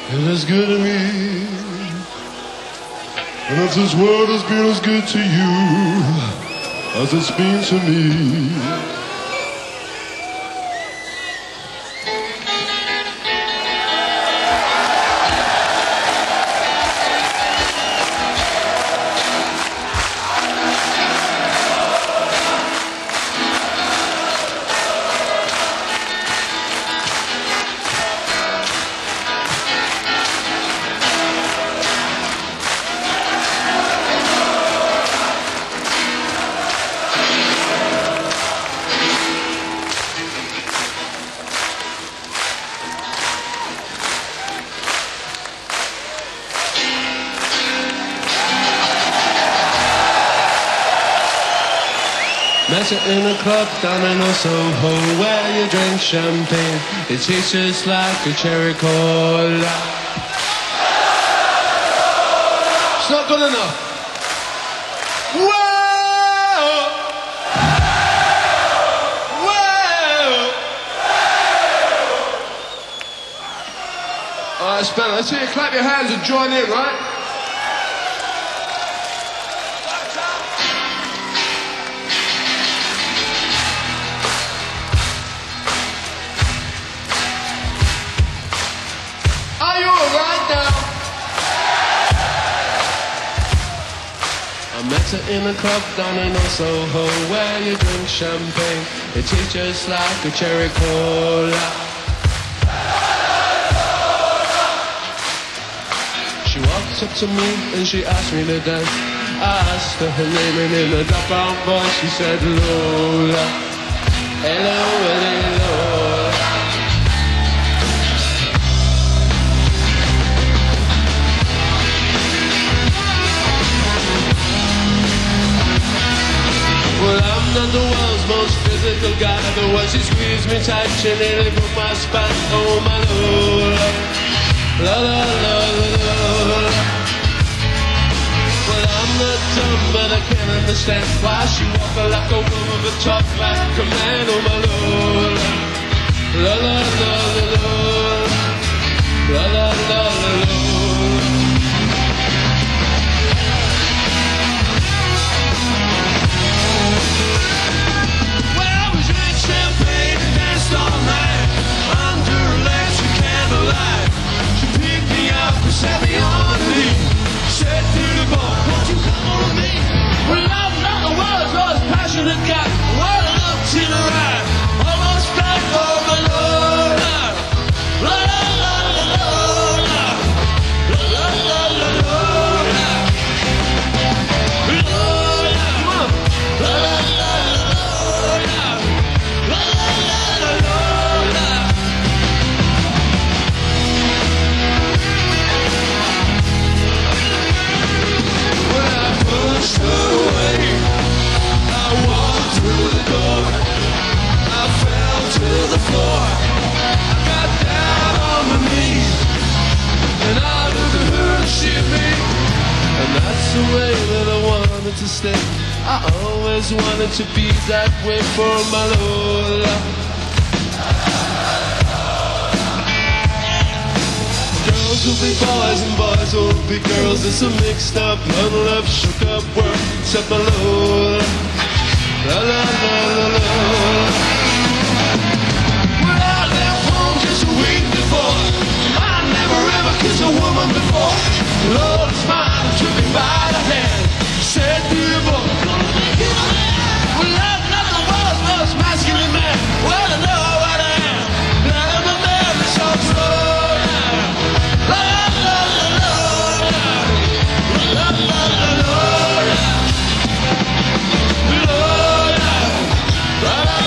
It is good to me. And if this world has been as good to you as it's been to me. Met her in a club down in Soho where you drink champagne. It tastes just like a cherry cola. It's not good enough. Whoa! Whoa! Alright, it's better. Let's see you clap your hands and join in, right? Met her in a club down in Soho where you drink champagne. It tastes just like a cherry cola. She walked up to me and she asked me to dance. I asked her name and in a dark brown voice she said Lola. Hello, hello. Well, I'm not the world's most physical guy. The way she squeezed me tight, she nearly broke my spine. Oh, my Lola, la la la la la. Well, I'm not dumb, but I can't understand why she walk like a woman but talk like a man. Oh, my Lola, la la la la la, la la la la la. Champagne and danced all night under electric candlelight. She picked me up and set me on her knee. Said to the boy, won't you come on with me? Well, I'm not the world's most passionate guy. Well, I look to the right, almost back over Lola. La la la la la, la la la la la. Lola, come on, la la la la. The floor, I got down on my knees, and I looked at her and she at me. And that's the way that I wanted to stay. I always wanted to be that way for my Lola. Girls will be boys and boys will be girls. It's a mixed up, muddled up, shook up world. Except my Lola, la la la la la. Just a week before, I never ever kissed a woman before. Lord smiled and took me by the hand, said to the boy, gonna make you a man. Well, I'm not the world's most masculine man. Well, I know what I am. Now I'm a man that's all thrown out. La la la la la, la la la la la, la la la la.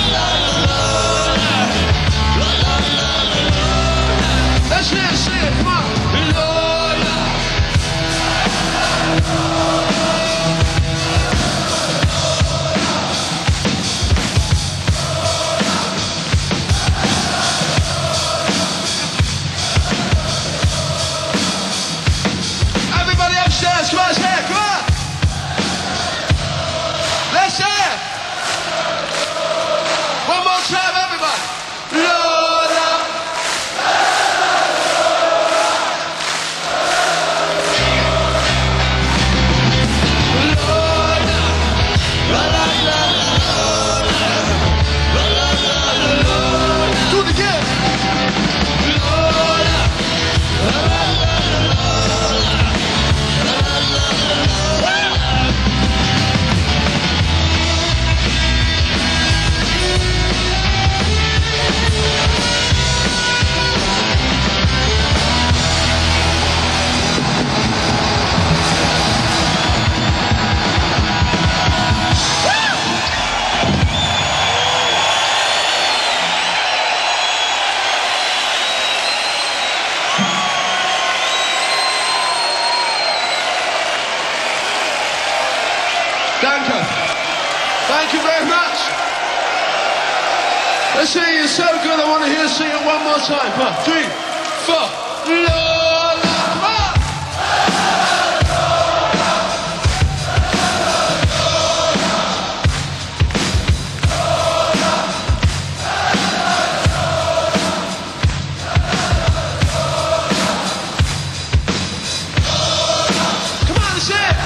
Let's sing it so good, I want to hear you sing it one more time. 1, 3, 4. Lola. Come on, let's hear it.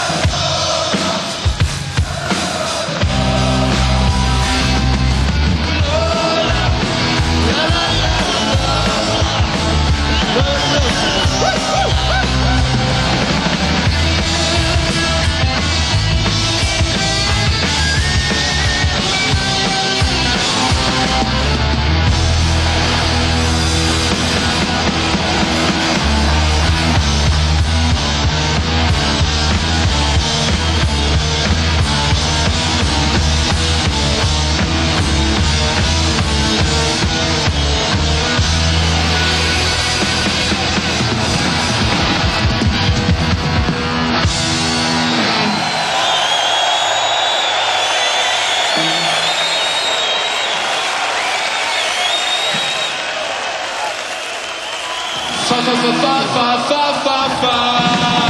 Fa fa fa fa fa fa fa.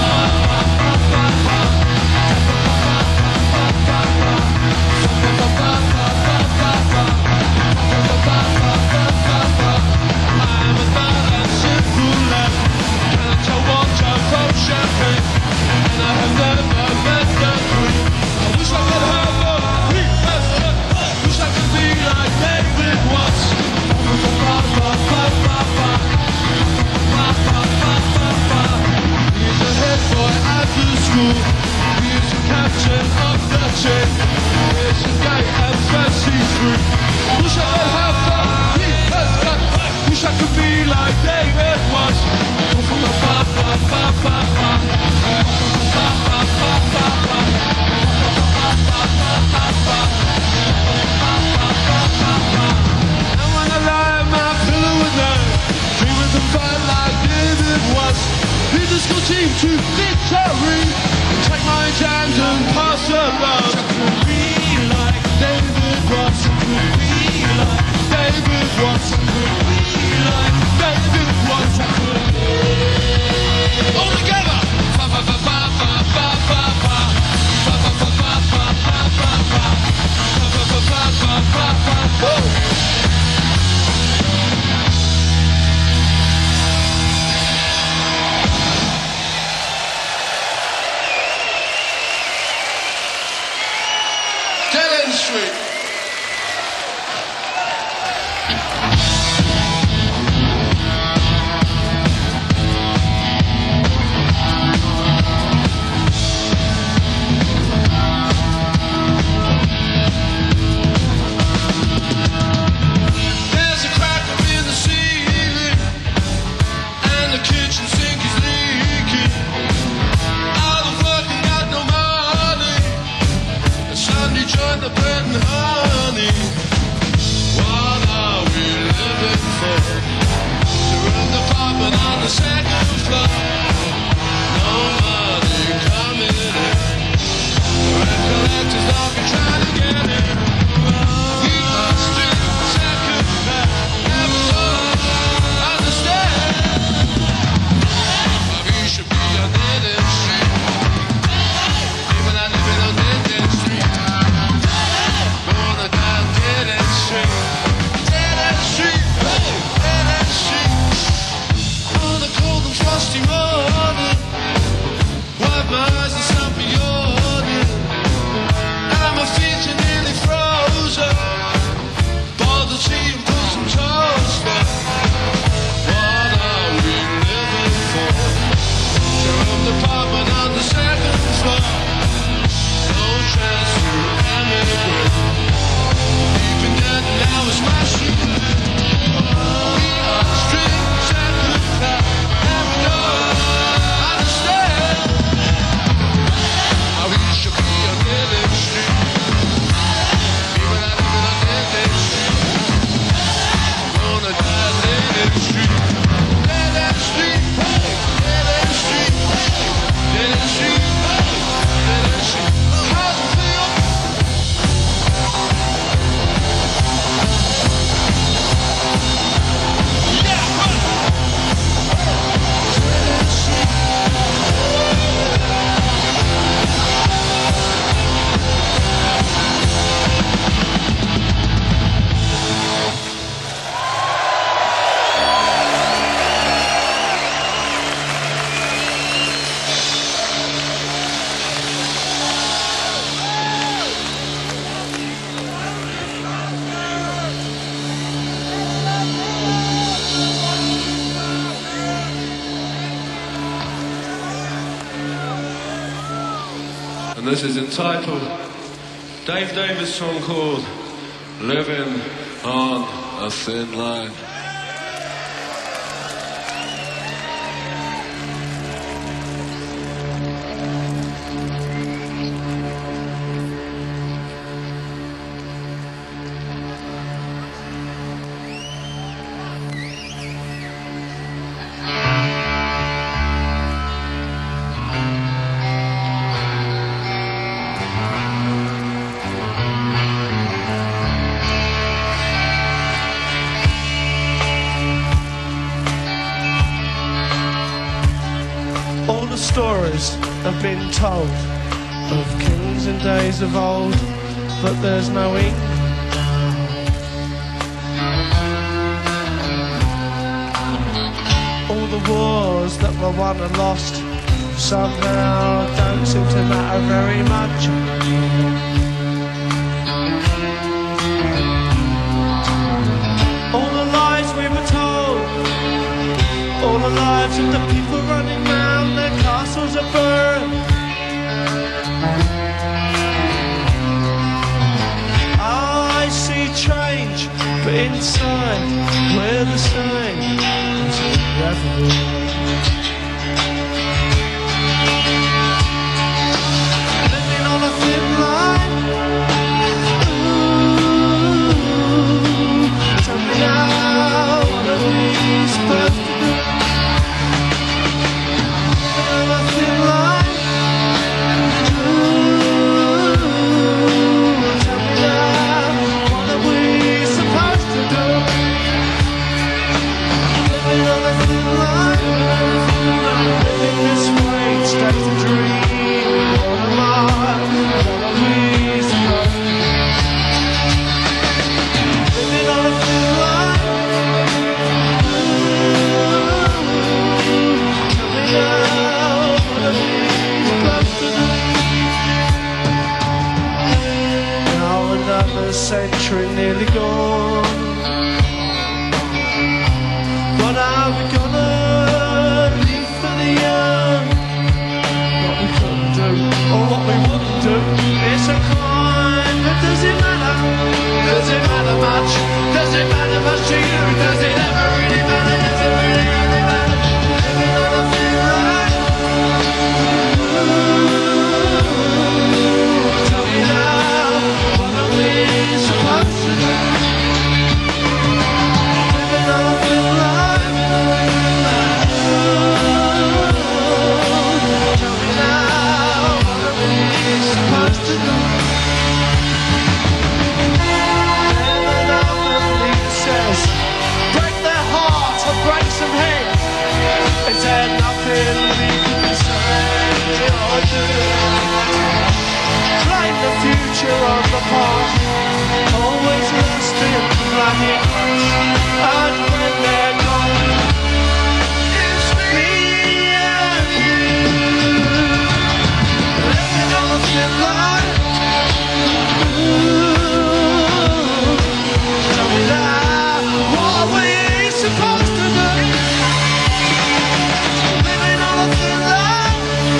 I'm a bad and simple lad. Can't I watch a full champagne? And I have never met the queen. I wish I could have a queen. Wish I could be like David Watts. Fa fa fa fa fa. He's a head boy at the school. He's the captain of the team. He's a gay and fancy free. Wish I could have fun. Wish I could be like David Watts. And when I lie on my pillow at night, dreaming to fight like David Watts. Lead the school team to victory. Take my exams and pass the bar. I could be like David Watts. I could be like David Watts. I could be like David Watts. I could be all together. Fa fa fa fa fa fa fa fa. Fa fa fa fa fa fa fa fa. Fa fa fa fa fa fa fa. Woo! Dead End Street. and this is entitled Dave Davis' song called Living on a Thin Line. All the stories have been told of kings in days of old, but there's no ink. All the wars that were won and lost somehow don't seem to matter very much. All the lies we were told, all the lives of the people running round, their castles are burned. I see change, but inside we're the same as we ever were. Living on a thin line. Ooh, tell me now, what are we supposed to do? Century nearly gone. What are we gonna leave for the young? What we couldn't do, or what we wouldn't do, it's a crime. But does it matter? Does it matter much? Does it matter much to you? Does it ever really matter? Does it really, really matter? Living on a thin line. Ooh, tell me now, what are we supposed to do? Living on a thin line. Tell me now, what are we supposed to do? And another leader says, break their hearts or break some heads. Is there nothing we can say or do? Blame the future on the past, always lost in bloody hearts. And when they're gone, it's me and you, living on a thin line. Ooh, tell me now, what are we supposed to do? Living on a thin line.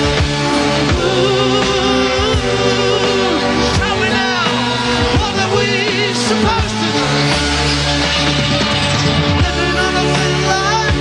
Ooh, tell me now, what are we supposed to do? Living on a thin line.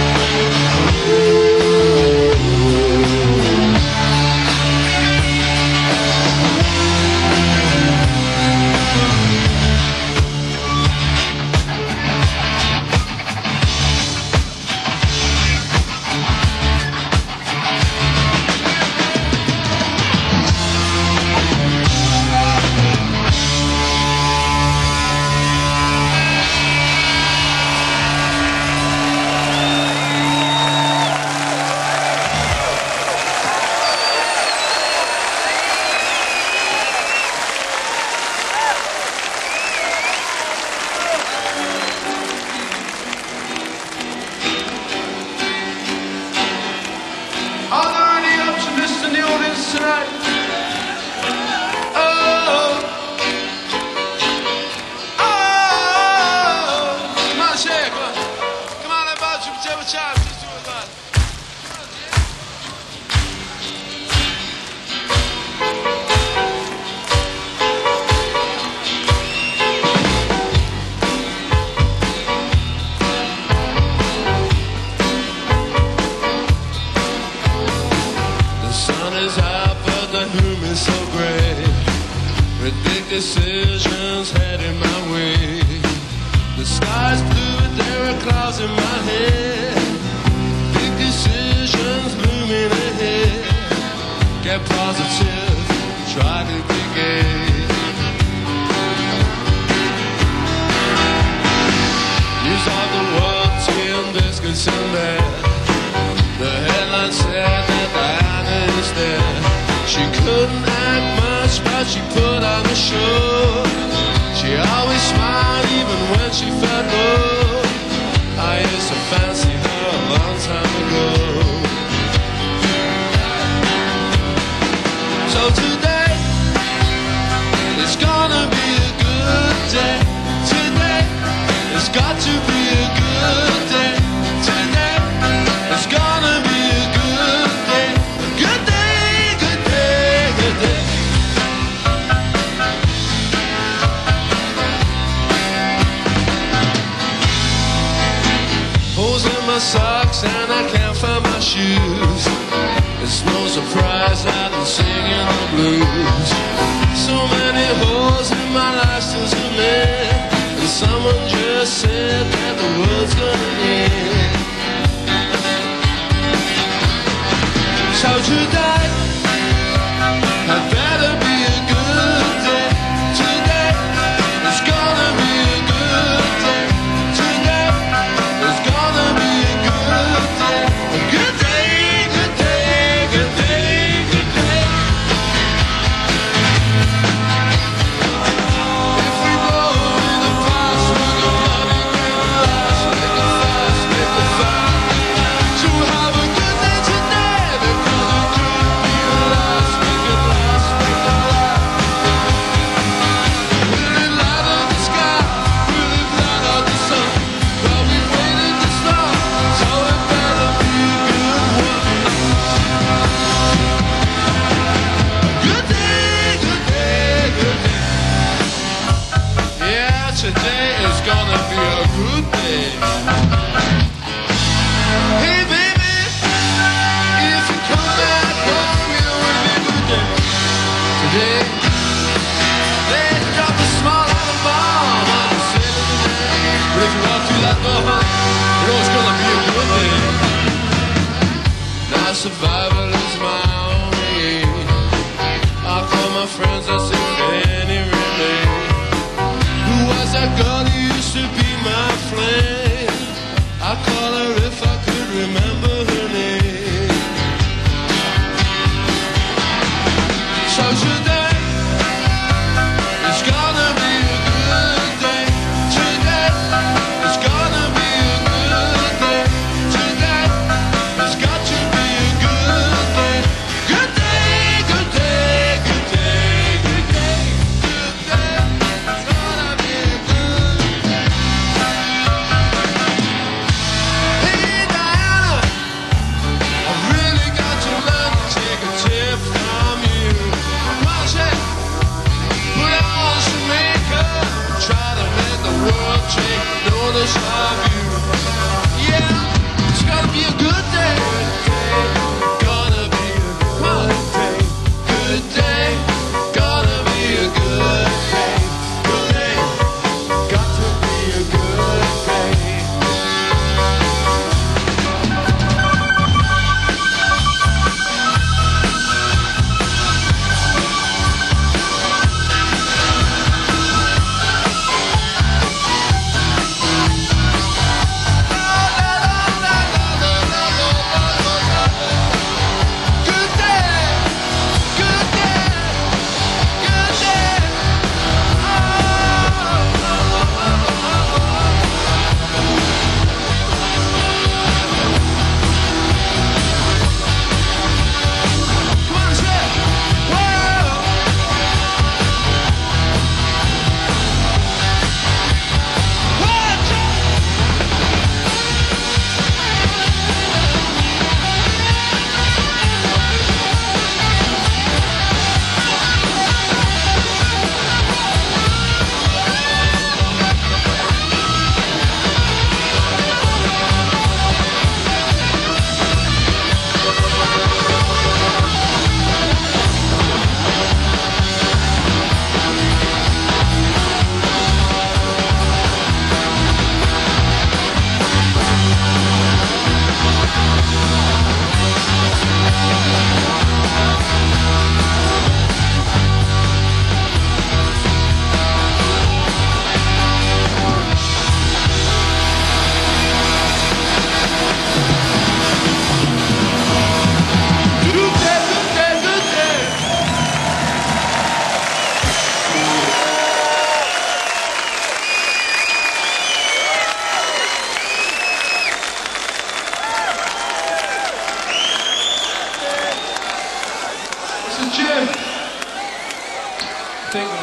Are there any optimists in the audience tonight? Oh, oh, come on, shake, come on. Come on, everybody, jump, jump, jump, just do it, man. Come on, yeah. is high, but the humid's so great. With big decisions heading my way. The sky's blue and there are clouds in my head. Big decisions looming ahead. Get positive, try to be gay. News of the world, tin biscuits and bread. The headline said that Diana is dead. She couldn't act much, but she put on the show. She always smiled even when she felt low. I used to fancy her a long time ago. So today, it's gonna be a good day. Today, it's got to be a good day. Today, it's gonna be a good day. A good day, good day, good day. Holes in my socks and I can't find my shoes. It's no surprise that I'm singing the blues. So many holes in my life still to mend. And someone just said that the world's gonna end. So today, had better be a good day. Today, it's gonna be a good day. Today, it's gonna be a good day. A good day, good day, good day, good day. If we go in the past, we're gonna make it last, make it fast, make it fast. So have a good day today, because it could be the last. Make it last, make it last. Will it light up the sky? Will it light up the sun? Well, we waited this long, so it better be a good one. Good day, good day, good day. Yeah, today is gonna be a good day. Hey baby, if you come back home, it will be a good day. Today, they drop a small little bomb on the city today. But if you walk through that door, you know it's gonna be a good day. Now survival is my only aim. I call my friends, I say, Fanny Renee. Who was that girl who used to be my flame? I call her if I could remember her name. So today, it's gonna be a good day. Today, it's gonna be a good day. Today, it's got to be a good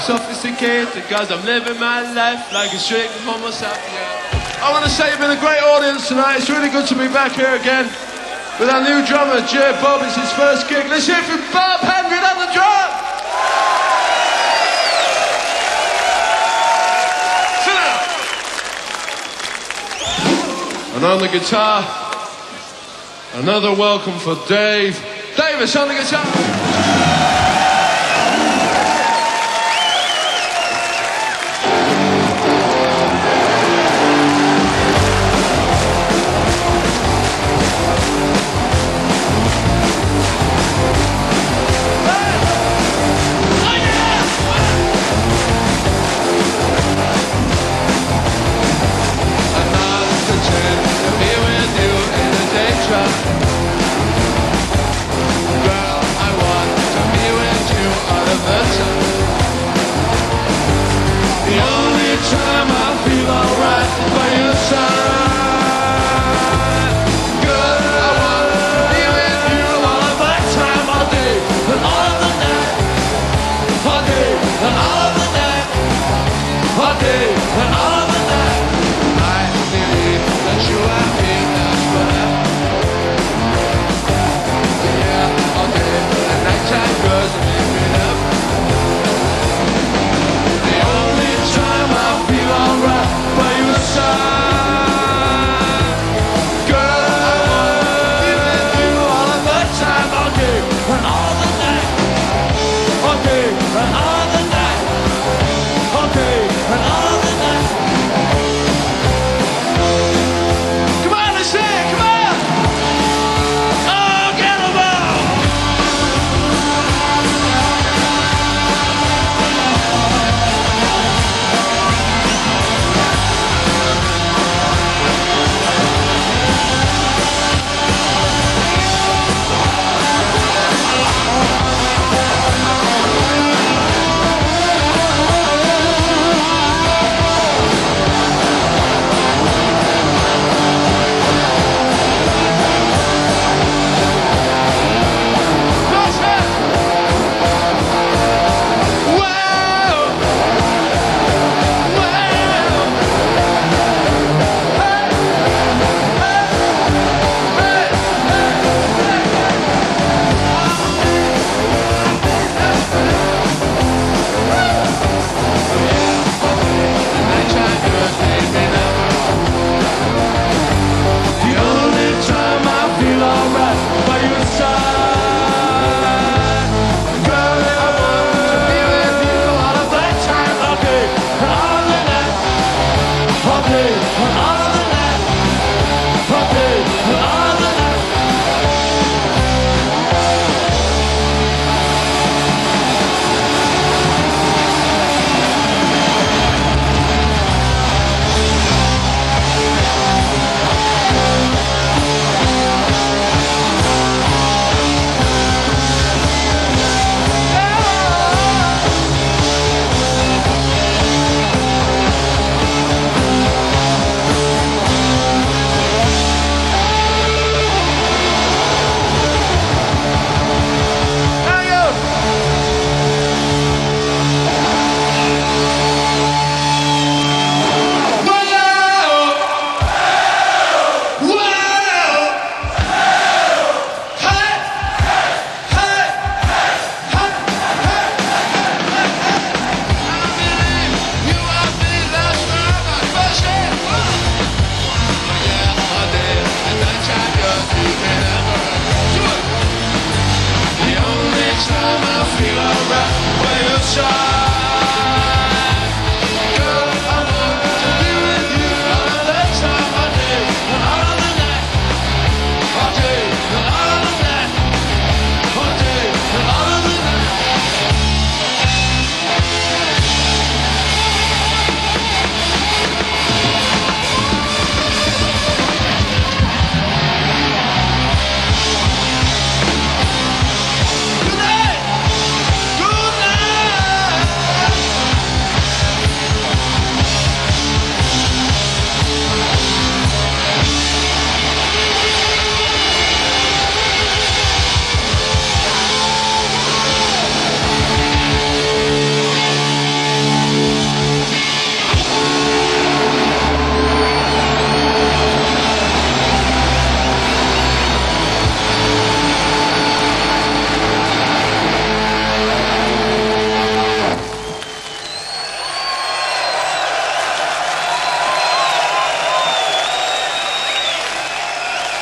sophisticated because I'm living my life like a strict homo sapien. I want to say you've been a great audience tonight. It's really good to be back here again with our new drummer, Jay Bob. It's his first gig. Let's hear it from Bob Hendry on the drum. Sit down. And on the guitar, another welcome for Dave Davis on the guitar. Girl, I want to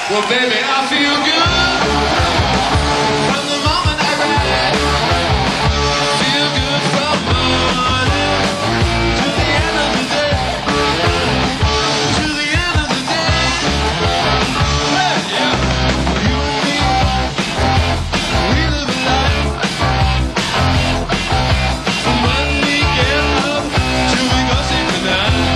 Well, baby, I feel good from the moment I ride. Feel good from morning to the end of the day. To the end of the day. Hey, yeah. You and me, we live a life from when we get up till we go sleep tonight.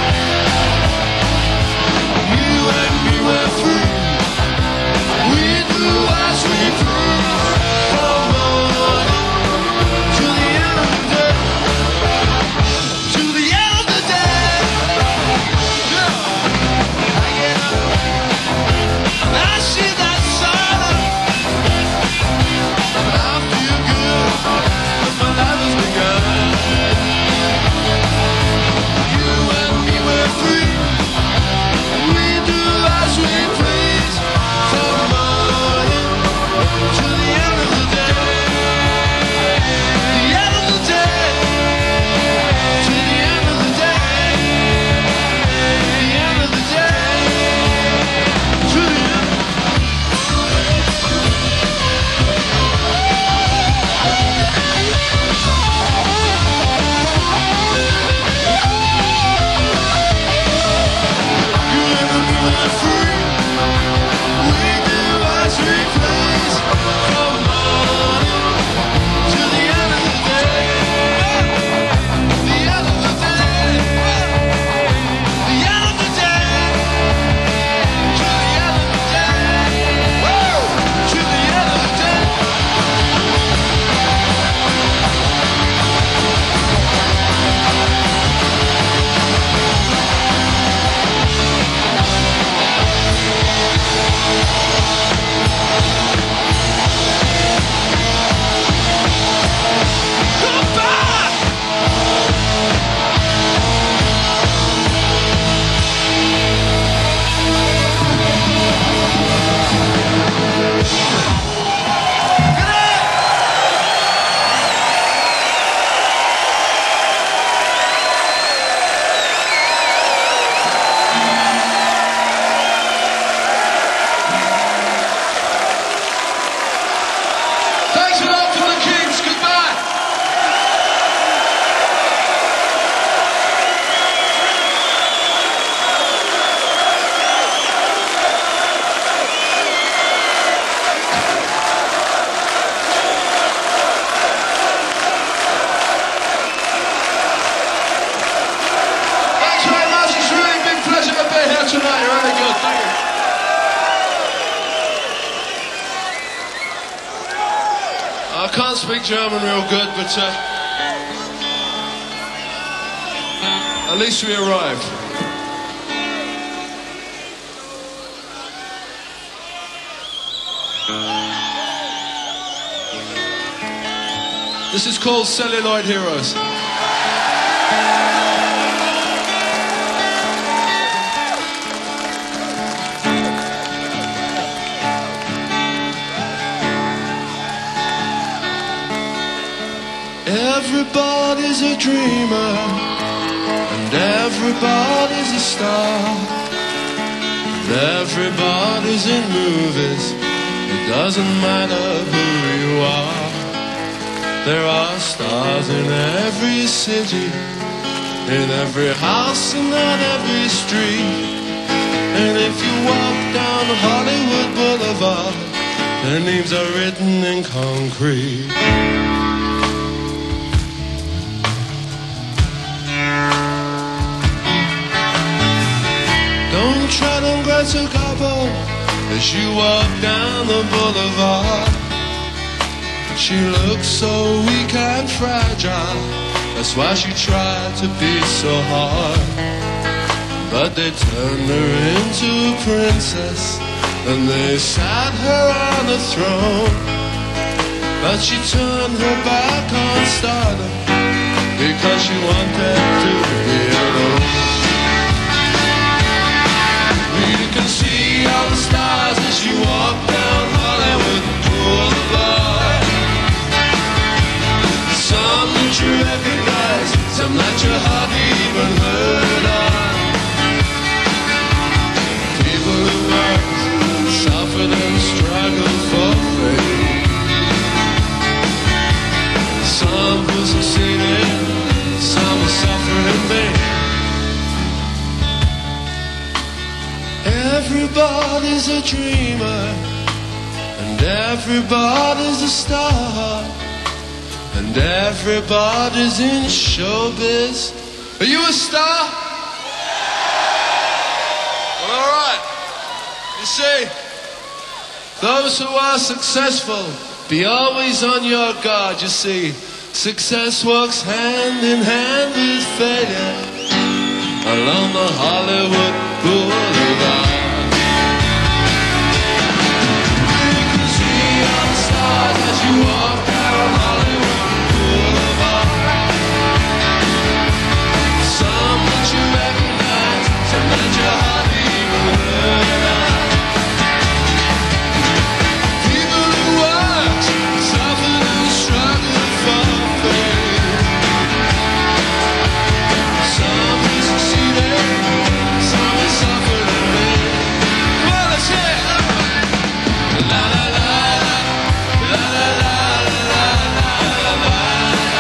You and me were free. We do as we please from morning to the end of the day. To the end of the day. Yeah. I get up and I see that sun and I feel good 'cause my life has begun. You and me were free. We do as we please from morning to the end of the day. The end of the day. To the end of the day. The end of the day. To the end. You and me were free. We do as we please from morning to the end of the day. The end of the day. The end of the day. To the end of the day. Woo! To the end of the day. Goodbye! Thanks a lot for the Kings. Goodbye. Thanks very much. It's really a big pleasure to be here tonight. You're really good. Thank you. I can't speak German real good, but at least we arrived. This is called Celluloid Heroes. Everybody's a dreamer, and everybody's a star, and everybody's in movies. It doesn't matter who you are. There are stars in every city, in every house and on every street. And if you walk down Hollywood Boulevard, their names are written in concrete. Don't tread on Greta Garbo as you walk down the boulevard. She looks so weak and fragile, that's why she tried to be so hard. But they turned her into a princess, and they sat her on a throne. But she turned her back on stardom, because she wanted to be alone. You can see all the stars as you walk down Hollywood Boulevard. Some that you recognize, some that you hardly even heard of. People who work Everybody's a dreamer, and everybody's a star, and everybody's in showbiz. Are you a star? Well, all right. You see, those who are successful, be always on your guard. You see, success walks hand in hand with failure along the Hollywood Boulevard. You can see all the stars as you walk down Hollywood Boulevard. Some that you recognize, some that you hardly even heard of. People who work, suffer and struggle for fame. Some who succeeded, some who suffered in vain. Come on, let's hear it. La la la la, la la la la la la la.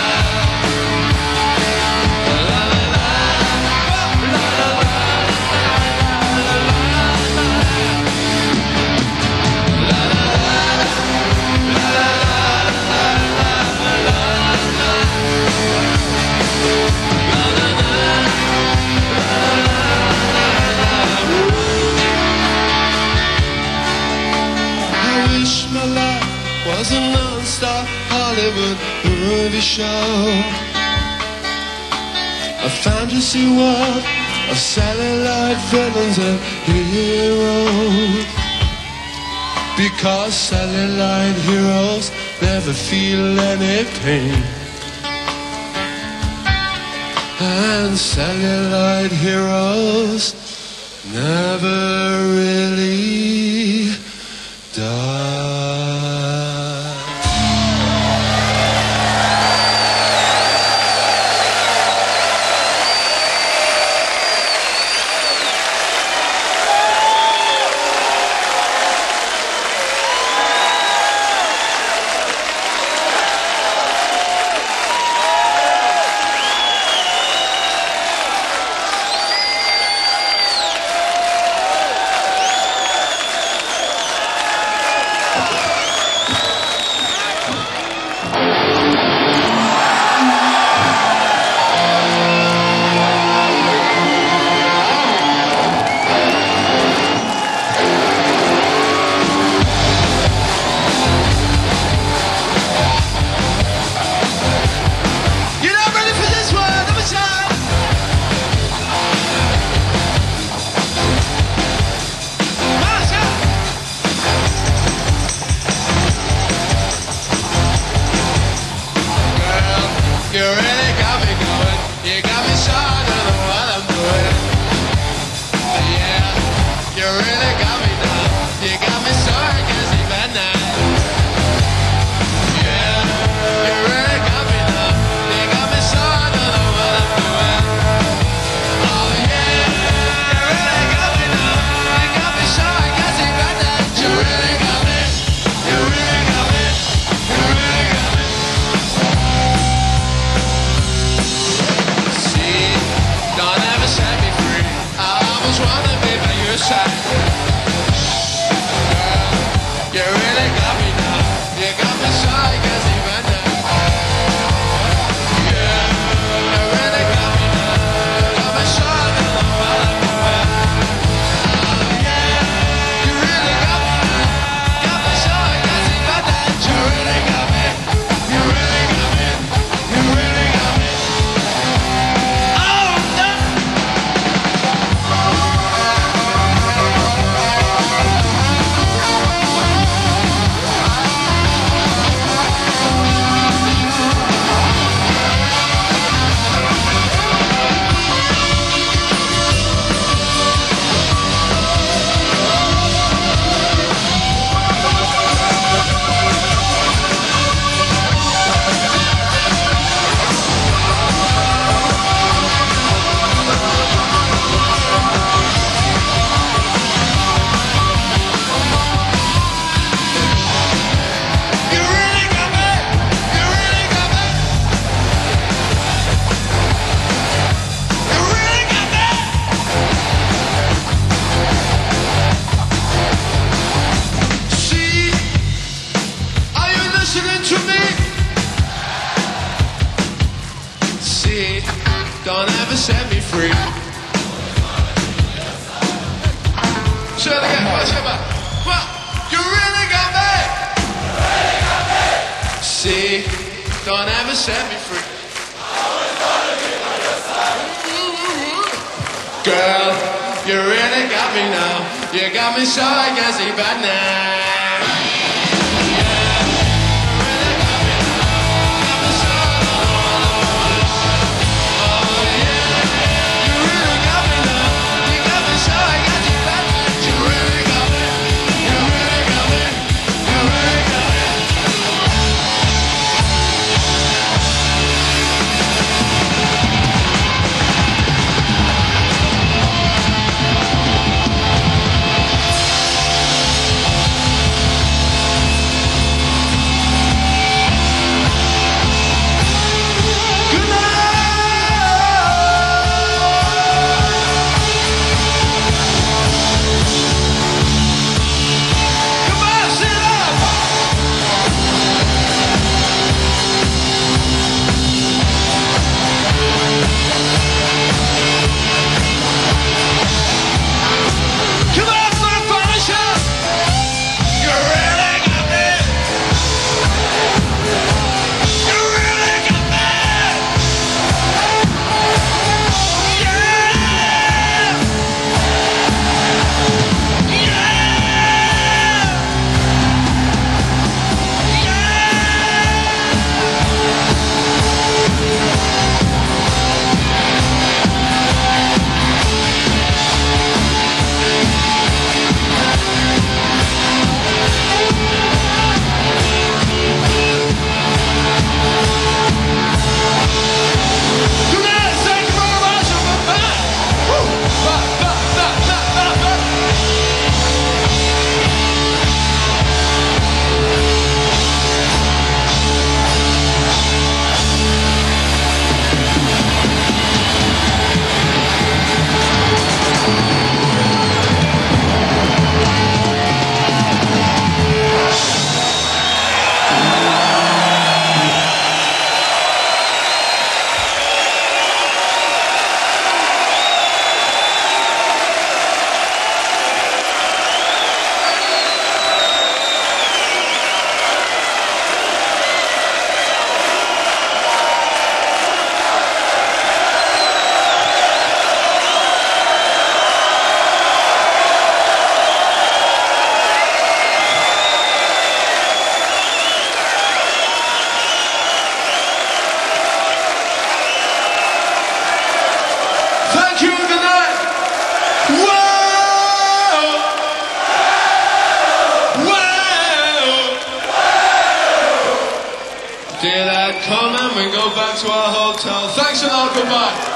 I wish my life was a non-stop Hollywood movie show, a fantasy world of satellite villains and heroes. Because satellite heroes never feel any pain, and satellite heroes never really die. set me free. Say it again, let's go back. Well, you really got me. See, don't ever set me free. Girl, you really got me now. You got me so I can't see back now. Daylight come and we go back to our hotel. Thanks a lot, goodbye.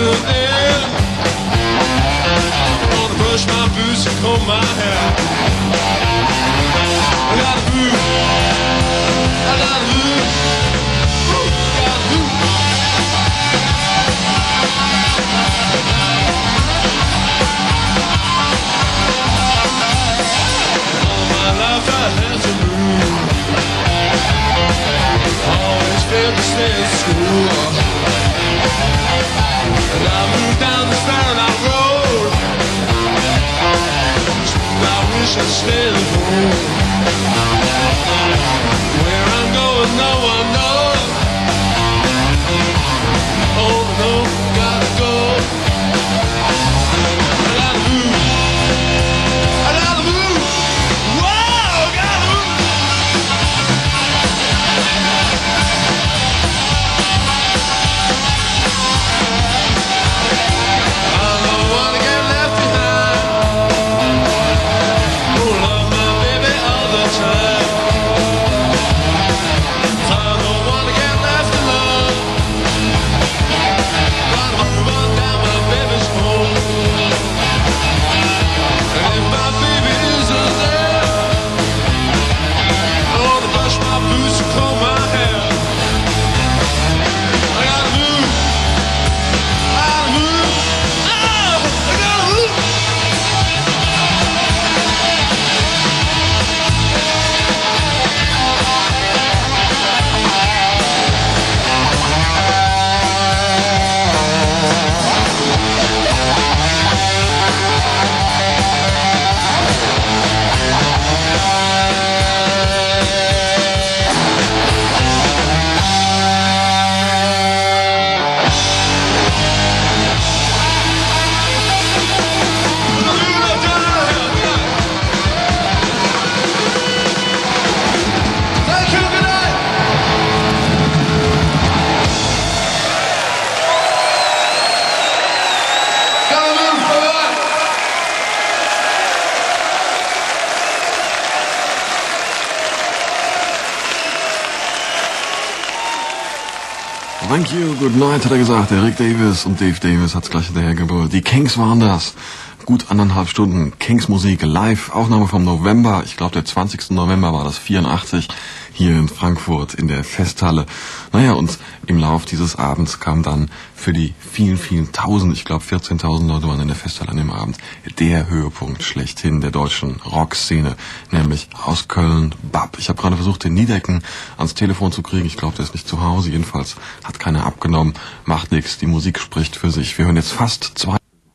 isn't there. I'm gonna brush my boots and comb my hair. I gotta move. I gotta move. Ooh, gotta move. All my life I had to move. Always failed to stay at school. And I moved down the Fahrenheit Road. I wish I'd stayed at home. Where I'm going, no one knows. Oh no, gotta go. I gotta move. I gotta move. Whoa, gotta move. I don't wanna get left behind. Oh, love my baby all the time. I don't wanna get left alone. Gotta move on down, my baby's home. And if my baby isn't there, I wanna brush my boots and comb my hair. I gotta move. I gotta move. Oh, I gotta move. Thank you, good night. Gotta move forward. Thank you, good night, hat er gesagt. Der Rick Davis und Dave Davis hat's gleich hinterher gebrüllt. Die Kings waren das. Gut 1,5 Stunden Kings Musik live. Aufnahme vom November. Ich glaube, der 20. November war das 84. Hier in Frankfurt in der Festhalle. Naja, und im Lauf dieses Abends kam dann für die vielen, vielen Tausend, ich glaube 14.000 Leute waren in der Festhalle an dem Abend, der Höhepunkt schlechthin der deutschen Rockszene, nämlich aus Köln, Bab. Ich habe gerade versucht, den Niedecken ans Telefon zu kriegen. Ich glaube, der ist nicht zu Hause. Jedenfalls hat keiner abgenommen. Macht nichts. Die Musik spricht für sich. Wir hören jetzt fast 2